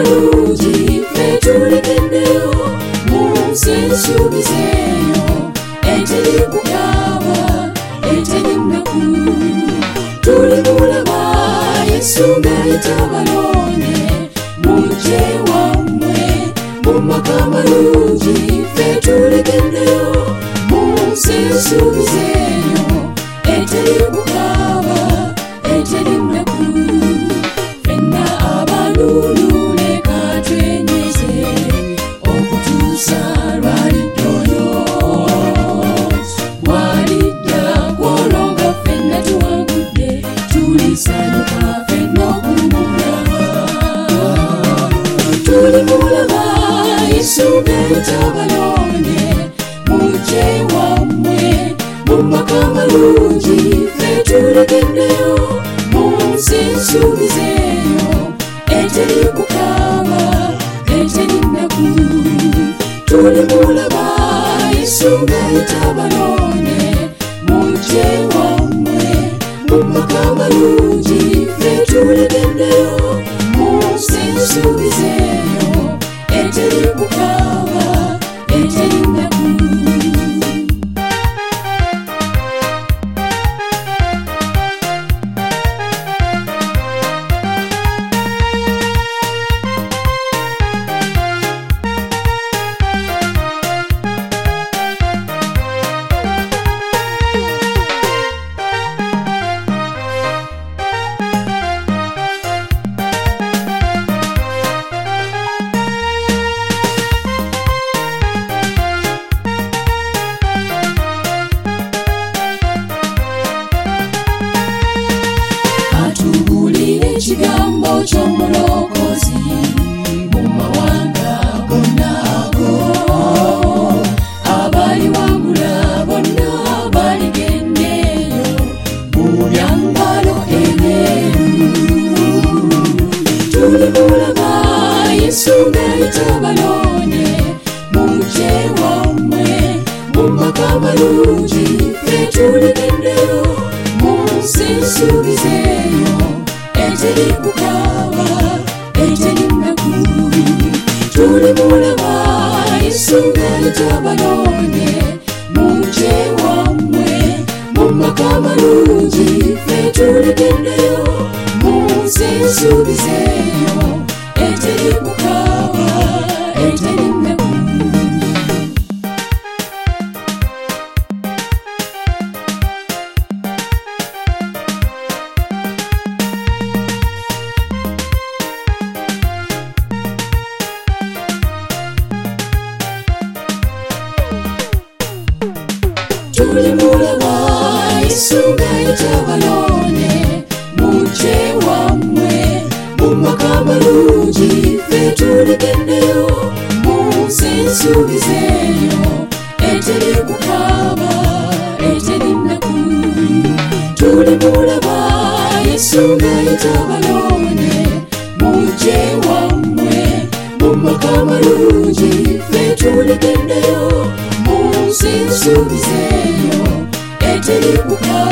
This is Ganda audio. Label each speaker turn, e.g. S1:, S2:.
S1: amalungi ffe tulekeddeyo mu nsi ensuubizeeyo eteri kukaaba eteri nnaku. Tuli mulaba Yesu ng'ayita abalonde mujje wammwe mu maka amalungi ffe tulekeddeyo mu nsi ensuubizeeyo eteri kukaaba eteri nnaku. Ffenna abalulu leka twenyeze okutuusa lwaliddoyo bw'alidda kwolonga ffenna tuwangudde tulisanyuka ffenna okuwummula. Tuli mulaba Yesu ng'ayita abalonde mujje wammwe mu maka amalungi ffe tulekeddeyo mu nsi ensuubizeeyo eteri kukaaba eteri nnaku. Tuli mulaba Yesu ng'ayita abalonde mujje wammwe mu maka amalungi ffe tulekeddeyo mu nsi ensuubizeeyo eteri kukaaba eteri nnaku. Atubulire ekigambo ky'omulokozi mu mawanga gonna ago, abaliwangula bonna baligendeeyo mu byambalo ebyeru. Tuli mulaba Yesu ng'ayita abalonde mujje wammwe mu maka amalungi ffe tulekeddeyo mu nsi ensuubizeeyo eteri kukaaba eteri nnaku. Tuli mulaba Yesu ng'ayita abalonde mujje wammwe mu maka amalungi ffe tulekeddeyo mu nsi ensuubizeeyo eteri kukaaba eteri nnaku. Tuli mulaba Yesu ng'ayita abalonde mujje wammwe mu maka amalungi ffe tulekeddeyo mu nsi ensuubizeeyo eteri kukaaba eteri nnaku. Tuli mulaba Yesu ng'ayita abalonde mujje wammwe mu maka amalungi ffe tulekeddeyo mu nsi ensuubizeeyo eteri kukaaba